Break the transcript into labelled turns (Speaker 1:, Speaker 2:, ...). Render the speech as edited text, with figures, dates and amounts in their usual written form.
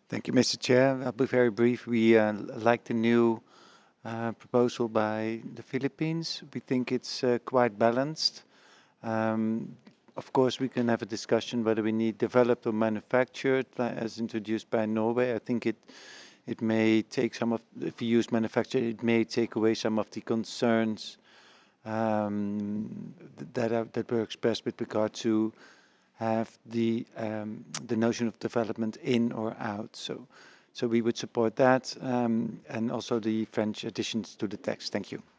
Speaker 1: Thank you, Mr. Chair. I'll be very brief. We like the new proposal by the Philippines. We think it's quite balanced. Um, of course, we can have a discussion whether we need developed or manufactured, as introduced by Norway. I think it may take some of, if you use manufactured, it may take away some of the concerns that were expressed with regard to have the notion of development in or out. So we would support that and also the French additions to the text. Thank you.